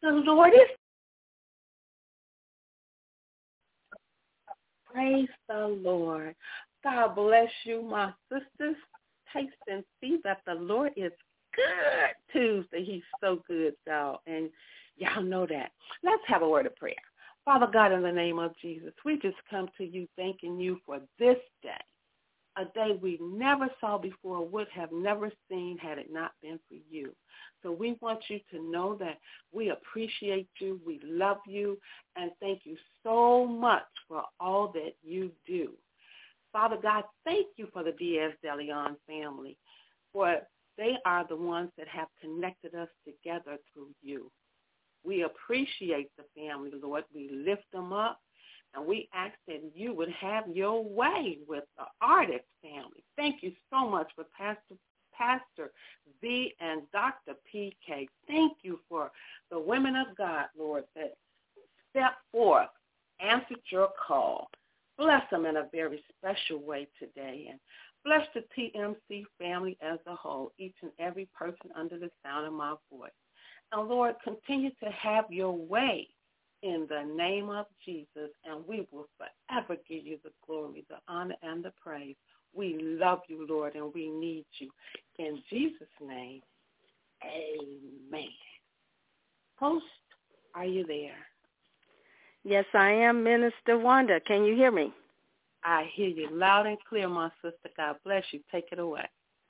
The Lord is. Praise the Lord. God bless you, my sisters. Taste and see that the Lord is good Tuesday. He's so good, y'all, and y'all know that. Let's have a word of prayer. Father God, in the name of Jesus, we just come to you thanking you for this day, a day we never saw before, would have never seen had it not been for you. So we want you to know that we appreciate you, we love you, and thank you so much for all that you do. Father God, thank you for the Diaz de Leon family, for they are the ones that have connected us together through you. We appreciate the family, Lord. We lift them up, and we ask that you would have your way with the Artist family. Thank you so much for Pastor V and Dr. PK. Thank you for the women of God, Lord, that stepped forth, answered your call. Bless them in a very special way today, and bless the TMC family as a whole, each and every person under the sound of my voice. And Lord, continue to have your way in the name of Jesus, and we will forever give you the glory, the honor, and the praise. We love you, Lord, and we need you. In Jesus' name, amen. Host, are you there? Yes, I am, Minister Wanda. Can you hear me? I hear you loud and clear, my sister. God bless you. Take it away.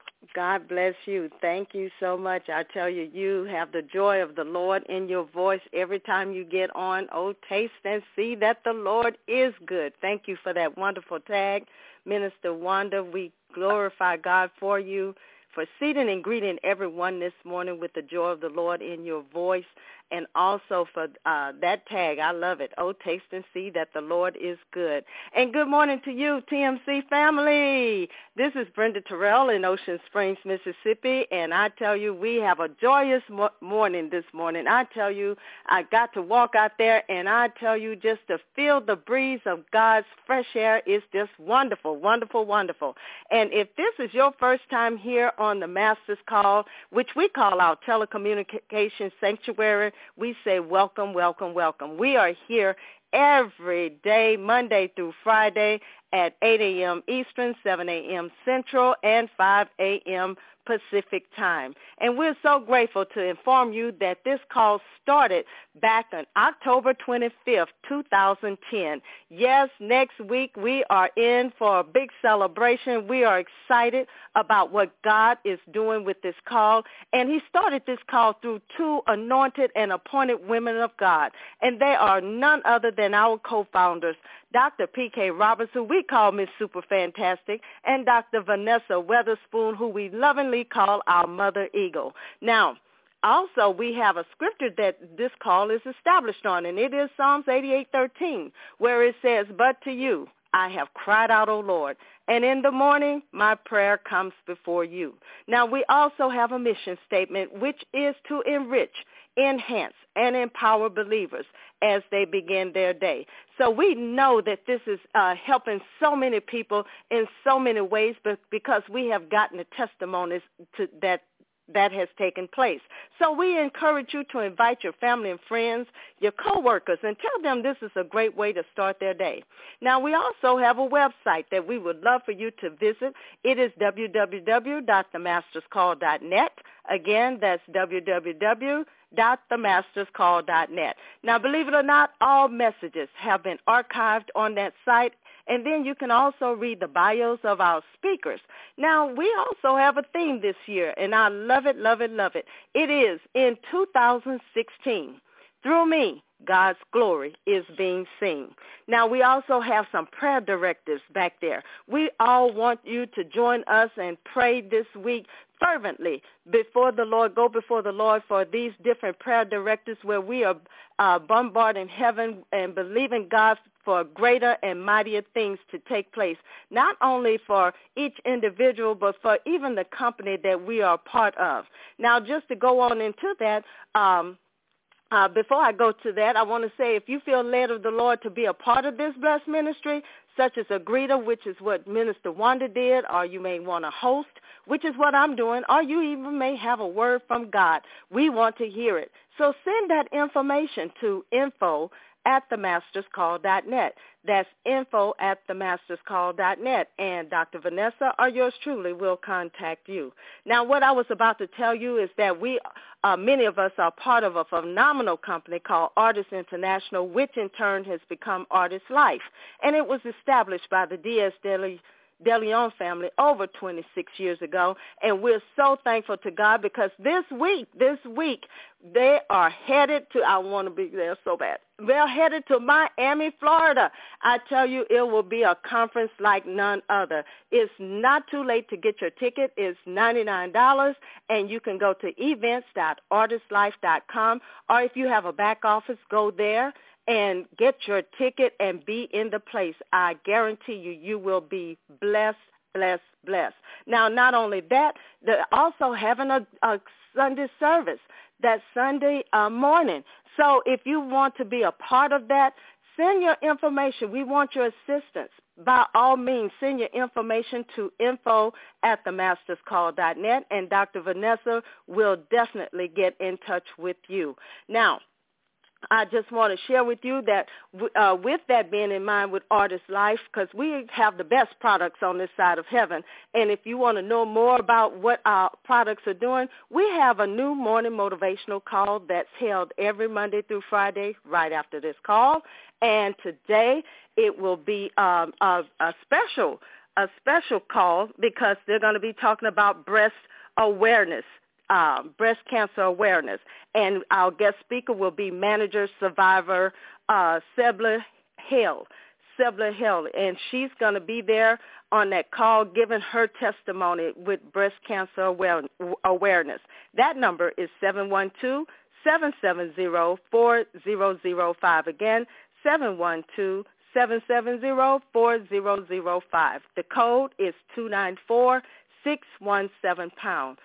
God bless you. Thank you so much. I tell you, you have the joy of the Lord in your voice every time you get on. Oh, taste and see that the Lord is good. Thank you for that wonderful tag, Minister Wanda. We glorify God for you, for seating and greeting everyone this morning with the joy of the Lord in your voice, and also for that tag. I love it. Oh, taste and see that the Lord is good. And good morning to you, TMC family. This is Brenda Terrell in Ocean Springs, Mississippi, and I tell you, we have a joyous morning this morning. I tell you, I got to walk out there, and I tell you, just to feel the breeze of God's fresh air is just wonderful, wonderful, wonderful. And if this is your first time here on the Master's Call, which we call our telecommunications sanctuary, we say welcome, welcome, welcome. We are here every day, Monday through Friday at 8 a.m. Eastern, 7 a.m. Central, and 5 a.m. Pacific time. And we're so grateful to inform you that this call started back on October 25th, 2010. Yes, next week we are in for a big celebration. We are excited about what God is doing with this call. And he started this call through two anointed and appointed women of God. And they are none other than our co-founders, Dr. P.K. Roberts, who we call Miss Super Fantastic, and Dr. Vanessa Weatherspoon, who we lovingly call our Mother Eagle. Now, also, we have a scripture that this call is established on, and it is Psalms 88:13, where it says, "But to you I have cried out, O Lord, and in the morning my prayer comes before you." Now, we also have a mission statement, which is to enrich, enhance, and empower believers as they begin their day. So we know that this is helping so many people in so many ways, but because we have gotten the testimonies to that has taken place. So we encourage you to invite your family and friends, your coworkers, and tell them this is a great way to start their day. Now, we also have a website that we would love for you to visit. It is www.themasterscall.net. Again, that's www.themasterscall.net. Now, believe it or not, all messages have been archived on that site, and then you can also read the bios of our speakers. Now, we also have a theme this year, and I love it, love it, love it. It is in 2016. Through me, God's glory is being seen. Now, we also have some prayer directives back there. We all want you to join us and pray this week fervently before the Lord, go before the Lord for these different prayer directives where we are bombarding heaven and believing God for greater and mightier things to take place, not only for each individual, but for even the company that we are part of. Now, just to go on into that, Before I go to that, I want to say if you feel led of the Lord to be a part of this blessed ministry, such as a greeter, which is what Minister Wanda did, or you may want to host, which is what I'm doing, or you even may have a word from God. We want to hear it. So send that information to info@themasterscall.net. That's info@themasterscall.net. And Dr. Vanessa or yours truly will contact you. Now, what I was about to tell you is that many of us are part of a phenomenal company called Artists International, which in turn has become Artist Life. And it was established by the D.S. De Leon family over 26 years ago, and we're so thankful to God because this week, they are headed to, I want to be there so bad, they're headed to Miami, Florida. I tell you, it will be a conference like none other. It's not too late to get your ticket. It's $99, and you can go to events.artistlife.com, or if you have a back office, go there and get your ticket and be in the place. I guarantee you, you will be blessed, blessed, blessed. Now, not only that, they're also having a Sunday service that Sunday morning. So if you want to be a part of that, send your information. We want your assistance. By all means, send your information to info@themasterscall.net, and Dr. Vanessa will definitely get in touch with you. Now, I just want to share with you that with that being in mind with Artist Life, because we have the best products on this side of heaven, and if you want to know more about what our products are doing, we have a new morning motivational call that's held every Monday through Friday right after this call, and today it will be a special call because they're going to be talking about breast awareness. Breast cancer awareness. And our guest speaker will be manager survivor Sebla Hill. And she's going to be there on that call giving her testimony with breast cancer awareness. That number is 712-770-4005. Again, 712-770-4005. The code is 294-617#.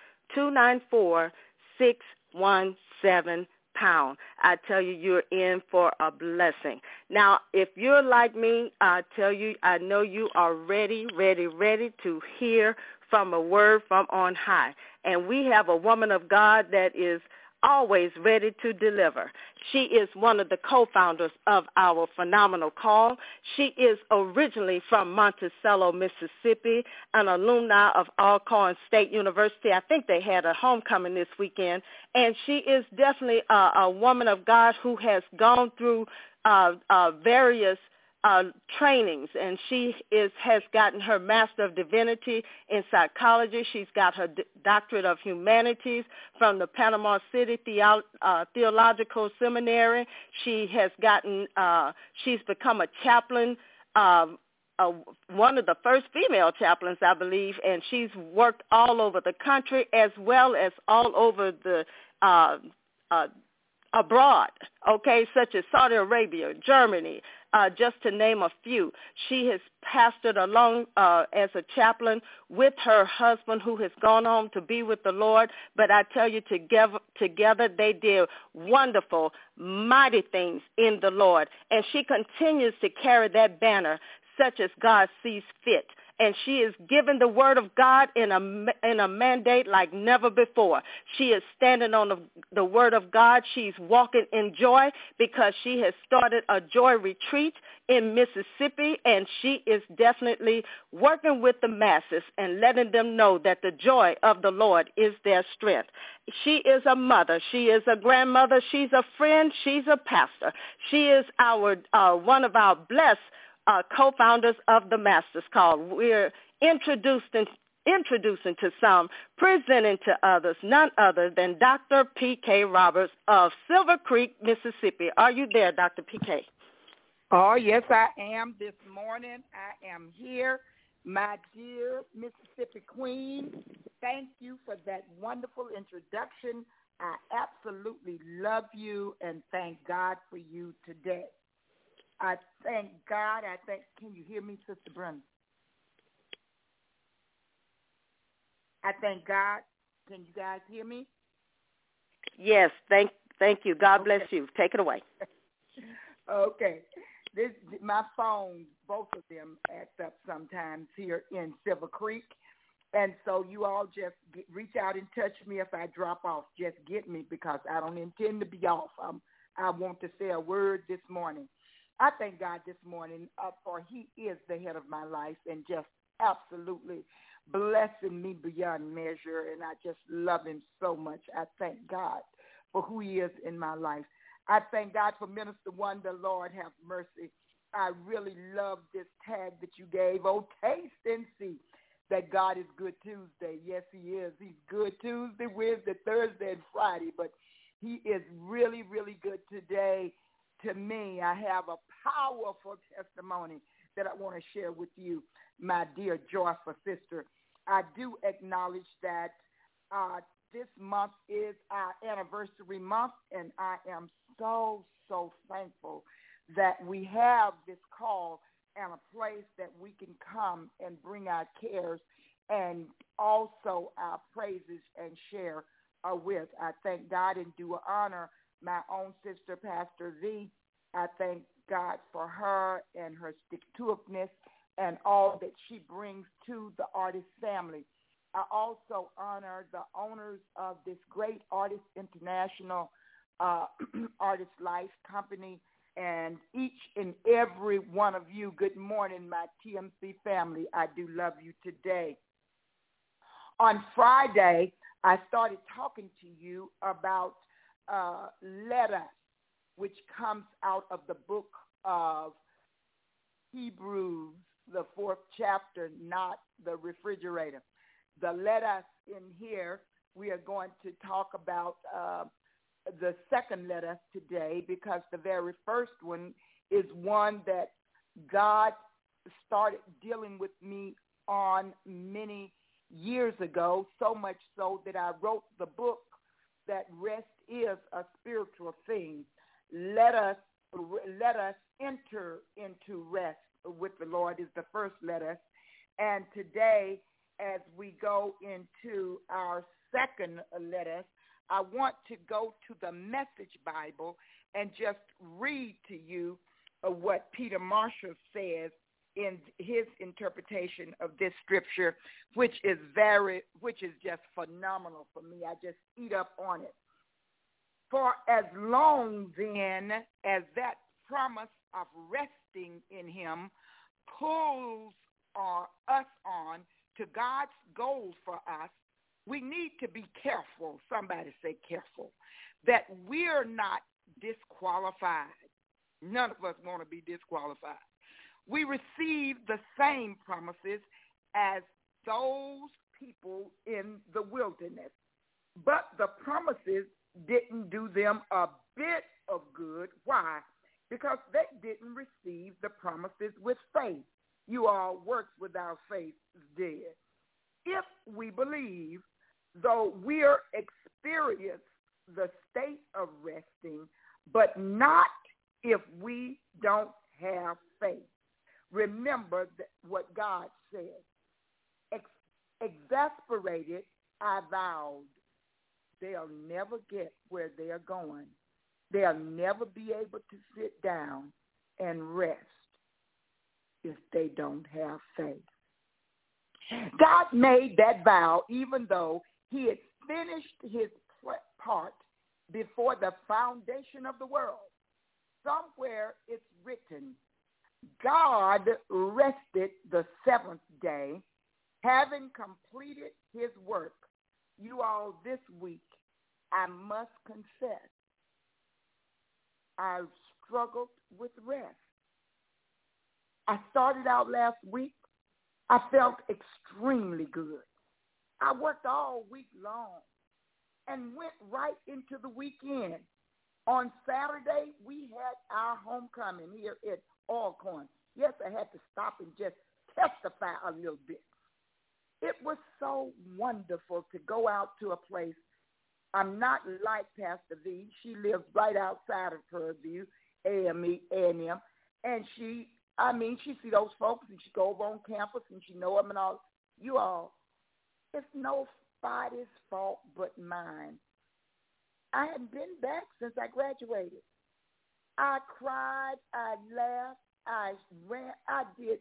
294-617#. I tell you, you're in for a blessing. Now, if you're like me, I tell you, I know you are ready to hear from a word from on high. And we have a woman of God that is always ready to deliver. She is one of the co-founders of our phenomenal call. She is originally from Monticello, Mississippi, an alumni of Alcorn State University. I think they had a homecoming this weekend. And she is definitely a woman of God who has gone through various trainings, and she has gotten her Master of Divinity in Psychology. She's got her Doctorate of Humanities from the Panama City Theological Seminary. She has she's become a chaplain, one of the first female chaplains, I believe, and she's worked all over the country as well as all over the abroad, okay, such as Saudi Arabia, Germany, just to name a few. She has pastored along as a chaplain with her husband who has gone home to be with the Lord. But I tell you, together they did wonderful, mighty things in the Lord. And she continues to carry that banner such as God sees fit. And she is giving the word of God in a mandate like never before. She is standing on the word of God. She's walking in joy because she has started a joy retreat in Mississippi, and she is definitely working with the masses and letting them know that the joy of the Lord is their strength. She is a mother. She is a grandmother. She's a friend. She's a pastor. She is one of our blessed co-founders of the Masters Call. We're introducing to some, presenting to others, none other than Dr. P.K. Roberts of Silver Creek, Mississippi. Are you there, Dr. P.K.? Oh, yes, I am. This morning I am here. My dear Mississippi Queen, thank you for that wonderful introduction. I absolutely love you and thank God for you today. I thank God. Can you hear me, Sister Brenda? I thank God. Can you guys hear me? Yes, thank Thank you. God bless you. Take it away. Okay. My phone, both of them act up sometimes here in Silver Creek. And so you all just reach out and touch me if I drop off. Just get me because I don't intend to be off. I want to say a word this morning. I thank God this morning for he is the head of my life and just absolutely blessing me beyond measure. And I just love him so much. I thank God for who he is in my life. I thank God for Minister Wonder. Lord have mercy. I really love this tag that you gave. Oh, taste and see that God is good Tuesday. Yes, he is. He's good Tuesday, Wednesday, Thursday, and Friday. But he is really, really good today to me. I have a powerful testimony that I want to share with you, my dear joyful sister. I do acknowledge that this month is our anniversary month, and I am so, so thankful that we have this call and a place that we can come and bring our cares and also our praises and share with. I thank God and do honor my own sister, Pastor V. I thank God for her and her stick-to-itiveness and all that she brings to the artist family. I also honor the owners of this great Artist International Artist Life Company and each and every one of you. Good morning, my TMC family. I do love you today. On Friday, I started talking to you about Let Us, which comes out of the book of Hebrews, the 4th chapter, not the refrigerator. The Let Us in here, we are going to talk about the second Let Us today because the very first one is one that God started dealing with me on many years ago, so much so that I wrote the book that rest is a spiritual thing. Let us enter into rest with the Lord is the first Let Us. And today, as we go into our second Let Us, I want to go to the Message Bible and just read to you what Peter Marshall says in his interpretation of this scripture, which is just phenomenal for me. I just eat up on it. For as long then as that promise of resting in him pulls us on to God's goals for us, we need to be careful, somebody say careful, that we're not disqualified. None of us want to be disqualified. We receive the same promises as those people in the wilderness, but the promises didn't do them a bit of good. Why? Because they didn't receive the promises with faith. You all works without faith is dead. If we believe, though we're experience the state of resting, but not if we don't have faith. Remember what God said. Exasperated, I vowed, they'll never get where they're going. They'll never be able to sit down and rest if they don't have faith. God made that vow even though he had finished his part before the foundation of the world. Somewhere it's written, God rested the seventh day, having completed his work. You all, this week, I must confess, I've struggled with rest. I started out last week. I felt extremely good. I worked all week long and went right into the weekend. On Saturday, we had our homecoming here at Alcorn. Yes, I had to stop and just testify a little bit. It was so wonderful to go out to a place. I'm not like Pastor V. She lives right outside of Purview, A&M, and she see those folks, and she go over on campus, and she know them and all. You all, it's nobody's fault but mine I hadn't been back since I graduated. I cried, I laughed, I ran, I did.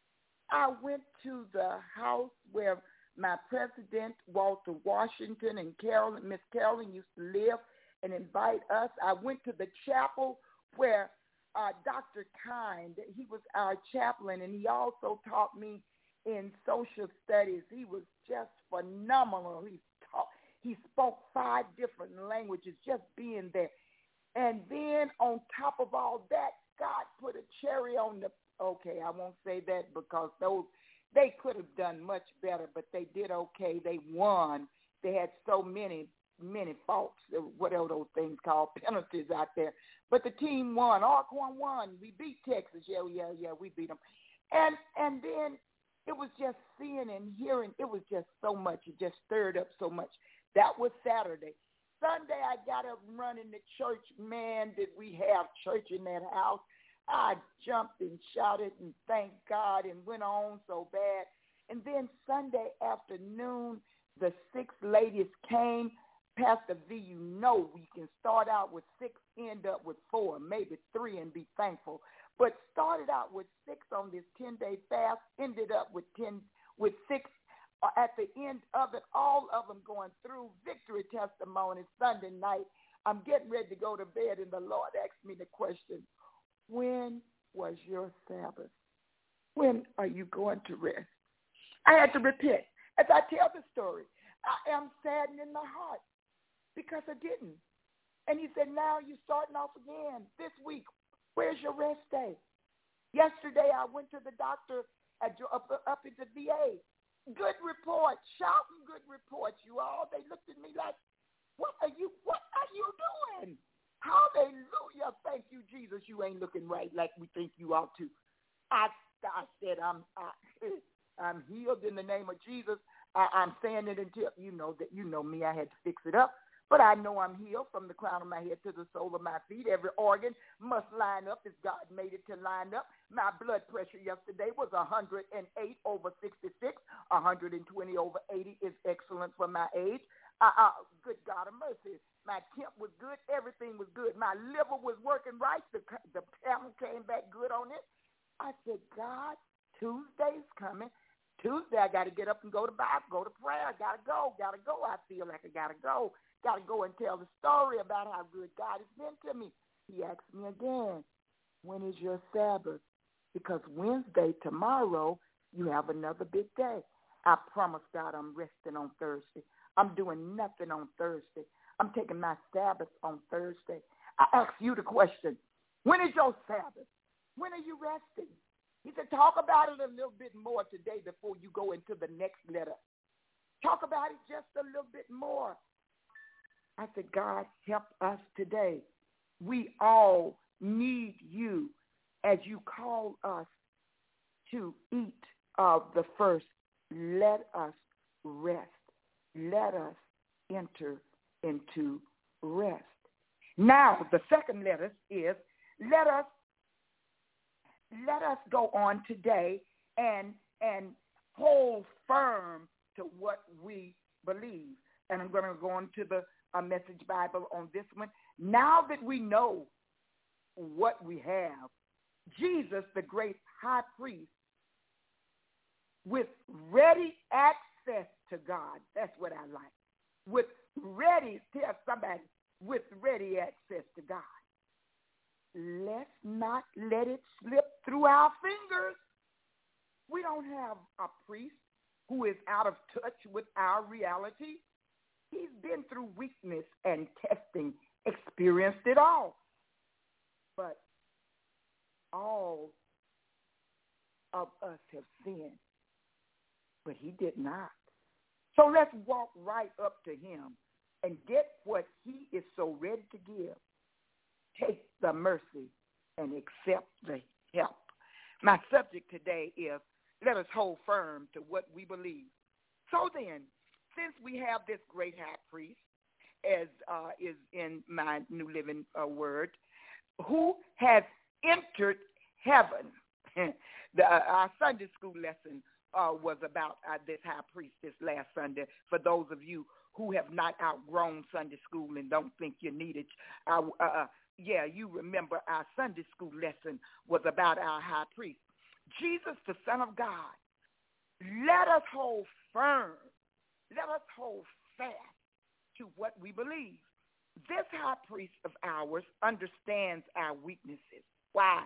I went to the house where my president, Walter Washington, and Miss Carolyn used to live and invite us. I went to the chapel where Dr. Kind, he was our chaplain, and he also taught me in social studies. He was just phenomenal. He spoke 5 different languages just being there. And then on top of all that, God put a cherry on the, okay, I won't say that because they could have done much better, but they did okay. They won. They had so many faults, whatever those things called, penalties out there. But the team won. Alcorn won. We beat Texas. Yeah, we beat them. And then it was just seeing and hearing. It was just so much. It just stirred up so much. That was Saturday. Sunday, I got up running the church. Man, did we have church in that house. I jumped and shouted and thanked God and went on so bad. And then Sunday afternoon, the 6 ladies came. Pastor V, you know we can start out with 6, end up with 4, maybe 3, and be thankful. But started out with 6 on this 10-day fast, ended up with 6 at the end of it, all of them going through victory testimony Sunday night. I'm getting ready to go to bed, and the Lord asked me the question, when was your Sabbath? When are you going to rest? I had to repent. As I tell the story, I am saddened in my heart because I didn't. And he said, now you're starting off again this week. Where's your rest day? Yesterday, I went to the doctor up at the VA. Good report, shouting good reports, you all. They looked at me like, what are you doing? Hallelujah. Thank you, Jesus. You ain't looking right like we think you ought to. I said, I'm healed in the name of Jesus. I'm saying it until you know me. I had to fix it up. But I know I'm healed from the crown of my head to the sole of my feet. Every organ must line up as God made it to line up. My blood pressure yesterday was 108/66. 120/80 is excellent for my age. Good God of mercy. My temp was good. Everything was good. My liver was working right. The panel came back good on it. I said, God, Tuesday's coming. Tuesday, I got to get up and go to Bible, go to prayer. I got to go. I feel like I got to go. Got to go and tell the story about how good God has been to me. He asked me again, when is your Sabbath? Because Wednesday, tomorrow, you have another big day. I promise God I'm resting on Thursday. I'm doing nothing on Thursday. I'm taking my Sabbath on Thursday. I ask you the question, when is your Sabbath? When are you resting? He said, talk about it a little bit more today before you go into the next letter. Talk about it just a little bit more. I said, God, help us today. We all need you as you call us to eat of the first. Let us rest. Let us enter into rest. Now, the second letter is let us go on today and hold firm to what we believe. And I'm going to go into the Message Bible on this one. Now that we know what we have, Jesus, the great high priest, with ready access to God. That's what I like. With ready, tell somebody, with ready access to God. Let's not let it slip through our fingers. We don't have a priest who is out of touch with our reality. He's been through weakness and testing, experienced it all. But all of us have sinned, but he did not. So let's walk right up to him and get what he is so ready to give. Take the mercy and accept the help. My subject today is, let us hold firm to what we believe. So then, since we have this great high priest, as is in my New Living Word, who has entered heaven. Our Sunday school lesson was about this high priest this last Sunday, for those of you who have not outgrown Sunday school and don't think you need it, you remember our Sunday school lesson was about our high priest. Jesus, the Son of God. Let us hold firm. Let us hold fast to what we believe. This high priest of ours understands our weaknesses. Why?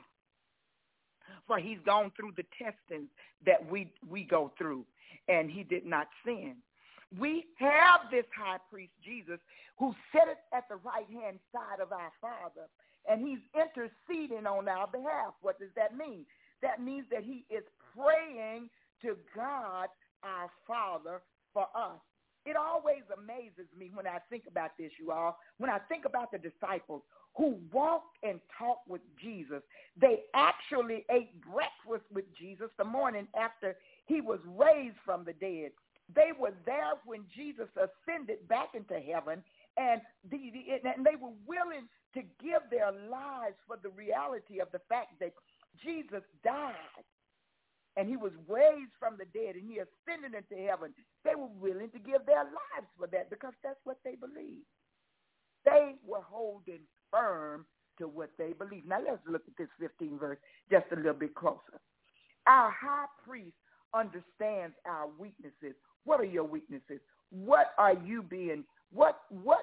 For he's gone through the testings that we go through, and he did not sin. We have this high priest, Jesus, who sitteth at the right-hand side of our Father, and he's interceding on our behalf. What does that mean? That means that he is praying to God, our Father, for us. It always amazes me when I think about this, you all. When I think about the disciples who walked and talked with Jesus, they actually ate breakfast with Jesus the morning after he was raised from the dead. They were there when Jesus ascended back into heaven, and they were willing to give their lives for the reality of the fact that Jesus died and he was raised from the dead and he ascended into heaven. They were willing to give their lives for that because that's what they believed. They were holding firm to what they believed. Now let's look at this 15th verse just a little bit closer. Our high priest understands our weaknesses. What are your weaknesses? What are you being? What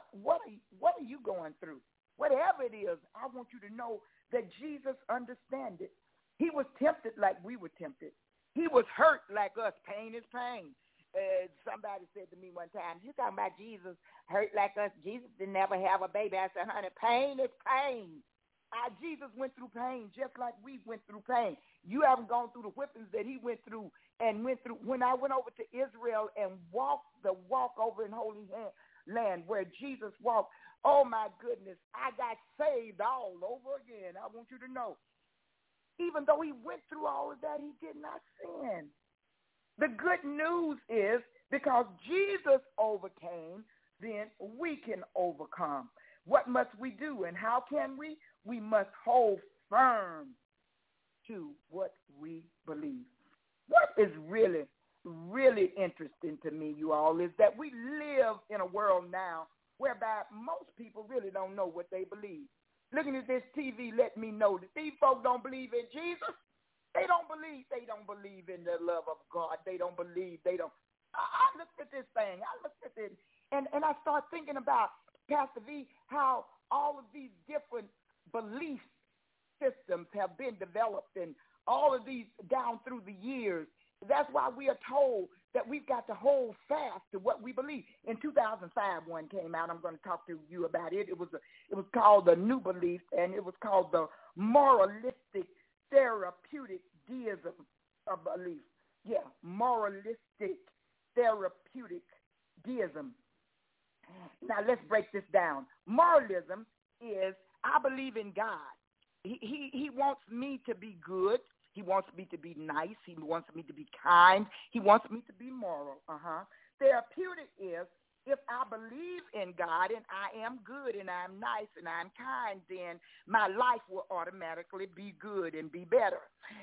are you going through? Whatever it is, I want you to know that Jesus understands it. He was tempted like we were tempted. He was hurt like us. Pain is pain. Somebody said to me one time, you talking about Jesus hurt like us? Jesus didn't ever have a baby. I said, honey, pain is pain. Jesus went through pain just like we went through pain. You haven't gone through the whippings that he went through. When I went over to Israel and walked the walk over in Holy Land where Jesus walked, oh my goodness, I got saved all over again. I want you to know. Even though he went through all of that, he did not sin. The good news is because Jesus overcame, then we can overcome. What must we do and how can we? We must hold firm to what we believe. What is really, really interesting to me, you all, is that we live in a world now whereby most people really don't know what they believe. Looking at this TV let me know that these folks don't believe in Jesus. They don't believe in the love of God. I looked at this thing. I looked at it, and I started thinking about, Pastor V, how all of these different belief systems have been developed and all of these down through the years. That's why we are told that we've got to hold fast to what we believe. In 2005, one came out. I'm going to talk to you about it. It was called the New Belief, and it was called the Moralistic Therapeutic Deism of Belief. Yeah, Moralistic Therapeutic Deism. Now let's break this down. Moralism is I believe in God. He wants me to be good. He wants me to be nice. He wants me to be kind. He wants me to be moral. Therapeutic is if I believe in God and I am good and I'm nice and I'm kind, then my life will automatically be good and be better.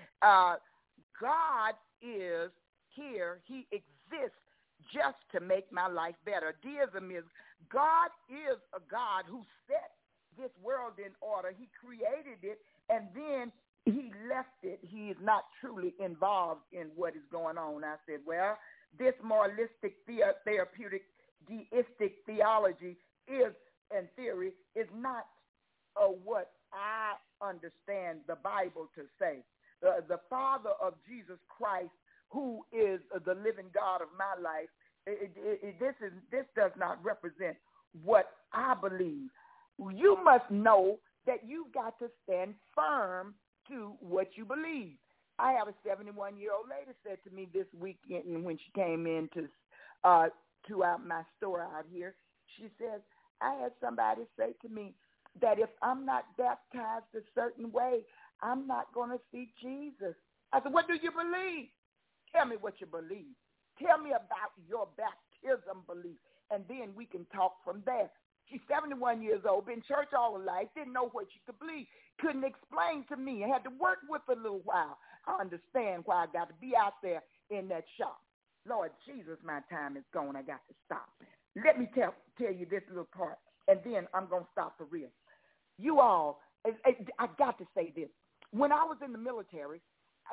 God is here. He exists just to make my life better. Deism is God is a God who set this world in order. He created it, and then he left it. He is not truly involved in what is going on. I said, well, this moralistic, therapeutic, deistic theology is, in theory, is not what I understand the Bible to say. The Father of Jesus Christ, who is the living God of my life, this does not represent what I believe. You must know that you've got to stand firm to what you believe. I have a 71-year-old lady said to me this weekend when she came in to my store out here, she says, I had somebody say to me that if I'm not baptized a certain way, I'm not going to see Jesus. I said, what do you believe? Tell me what you believe. Tell me about your baptism belief, and then we can talk from there. She's 71 years old, been in church all her life, didn't know what she could believe, couldn't explain to me. I had to work with her a little while. I understand why I got to be out there in that shop. Lord Jesus, my time is gone. I got to stop. let me tell you this little part, and then I'm going to stop for real. You all, I got to say this. When I was in the military,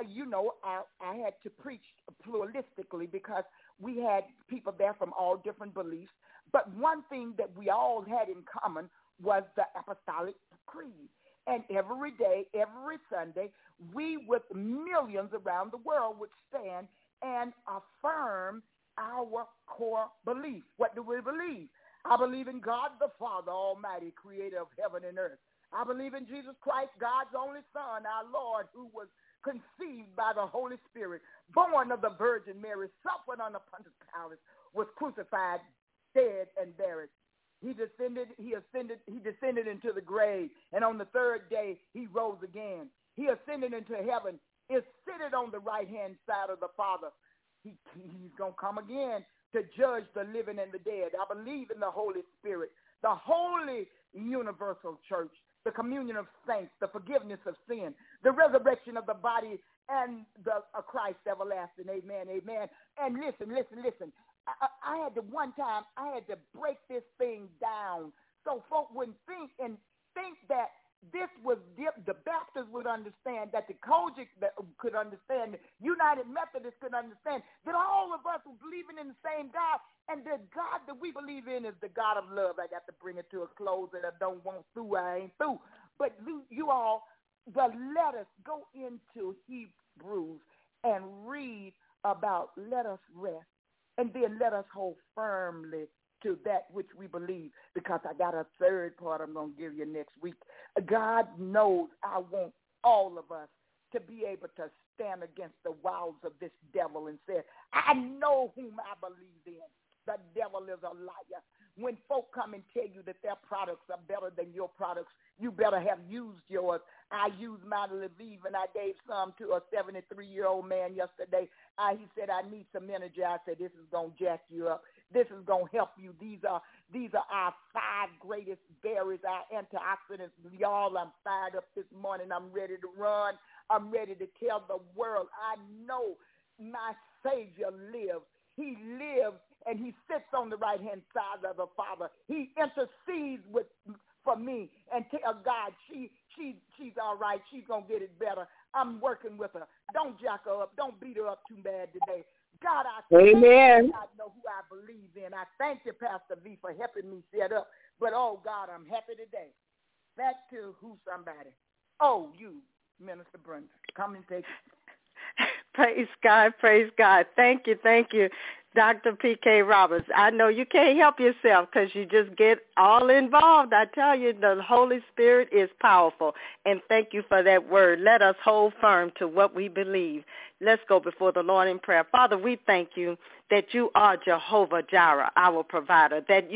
I had to preach pluralistically because we had people there from all different beliefs. But one thing that we all had in common was the Apostolic Creed. And every day, every Sunday, we with millions around the world would stand and affirm our core belief. What do we believe? I believe in God the Father Almighty, creator of heaven and earth. I believe in Jesus Christ, God's only Son, our Lord, who was conceived by the Holy Spirit, born of the Virgin Mary, suffered under Pontius Pilate, was crucified, dead, and buried. He descended into the grave, and on the third day he rose again. He ascended into heaven, is seated on the right-hand side of the Father. He's going to come again to judge the living and the dead. I believe in the Holy Spirit, the holy universal church, the communion of saints, the forgiveness of sin, the resurrection of the body, and the Christ everlasting. Amen, amen. And listen. I had to break this thing down so folk wouldn't think that this was the Baptists would understand, that the Kojic could understand, the United Methodists could understand, that all of us were believing in the same God, and the God that we believe in is the God of love. I got to bring it to a close, and I don't want through. I ain't through. But you all, let us go into Hebrews and read about let us rest. And then let us hold firmly to that which we believe, because I got a third part I'm going to give you next week. God knows I want all of us to be able to stand against the wiles of this devil and say, I know whom I believe in. The devil is a liar. When folk come and tell you that their products are better than your products, you better have used yours. I used mine to Lviv, and I gave some to a 73-year-old man yesterday. He said, I need some energy. I said, this is going to jack you up. This is going to help you. These are our 5 greatest berries, our antioxidants. Y'all, I'm fired up this morning. I'm ready to run. I'm ready to tell the world, I know my Savior lives. He lives, and he sits on the right-hand side of the Father. He intercedes for me and tell God she's all right. She's going to get it better. I'm working with her. Don't jack her up. Don't beat her up too bad today. God, Amen. I know who I believe in. I thank you, Pastor V, for helping me set up. But, oh, God, I'm happy today. Back to somebody. Oh, you, Minister Brenda. Come and take it. Praise God. Thank you, Dr. P.K. Roberts. I know you can't help yourself because you just get all involved. I tell you, the Holy Spirit is powerful. And thank you for that word. Let us hold firm to what we believe. Let's go before the Lord in prayer. Father, we thank you that you are Jehovah Jireh, our provider, that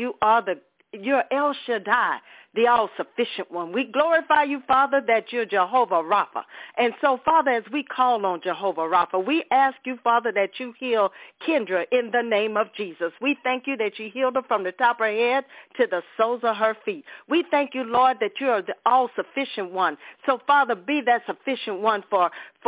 you're El Shaddai, the all-sufficient one. We glorify you, Father, that you're Jehovah Rapha. And so, Father, as we call on Jehovah Rapha, we ask you, Father, that you heal Kendra in the name of Jesus. We thank you that you healed her from the top of her head to the soles of her feet. We thank you, Lord, that you are the all-sufficient one. So, Father, be that sufficient one for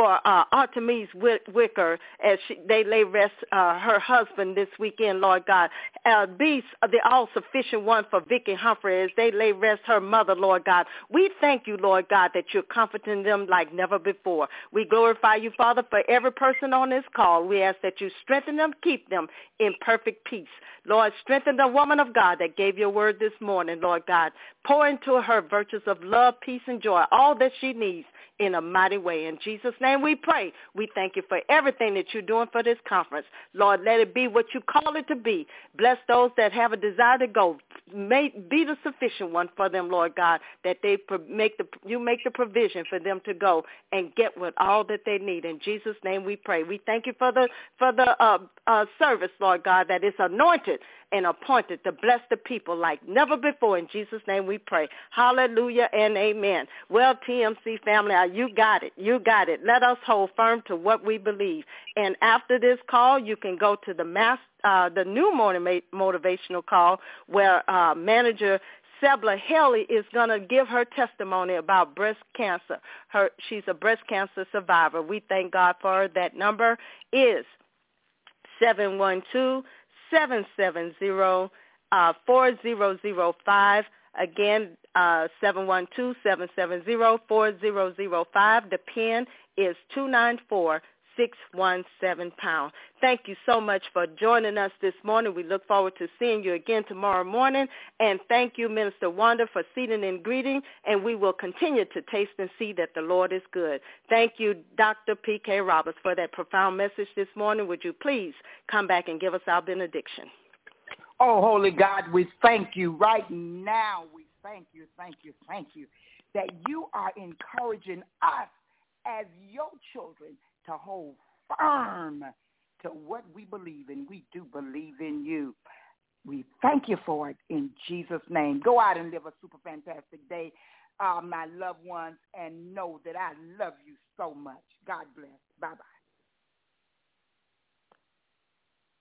Artemis Wicker as they lay rest her husband this weekend, Lord God. Be the all-sufficient one for Vicky Humphrey as they lay rest her mother, Lord God. We thank you, Lord God, that you're comforting them like never before. We glorify you, Father, for every person on this call. We ask that you strengthen them, keep them in perfect peace. Lord, strengthen the woman of God that gave your word this morning, Lord God. Pour into her virtues of love, peace, and joy, all that she needs in a mighty way. In Jesus' name we pray. We thank you for everything that you're doing for this conference. Lord, let it be what you call it to be. Bless those that have a desire to go. Be the sufficient one for them, Lord God, that you make the provision for them to go and get what all that they need. In Jesus' name we pray. We thank you for the service, Lord God, that is anointed and appointed to bless the people like never before. In Jesus' name we pray. Hallelujah and amen. Well, TMC family, you got it. You got it. Let us hold firm to what we believe. And after this call, you can go to the new motivational call where manager Sebla Haley is going to give her testimony about breast cancer. She's a breast cancer survivor. We thank God for her. That number is 712-770-9663. 4005. Again, 712-770-4005. The PIN is 294-617#. Thank you so much for joining us this morning. We look forward to seeing you again tomorrow morning. And thank you, Minister Wanda, for seeding and greeting. And we will continue to taste and see that the Lord is good. Thank you, Dr. P.K. Roberts, for that profound message this morning. Would you please come back and give us our benediction? Oh, Holy God, we thank you right now. We thank you that you are encouraging us as your children to hold firm to what we believe in. We do believe in you. We thank you for it in Jesus' name. Go out and live a super fantastic day, my loved ones, and know that I love you so much. God bless. Bye-bye.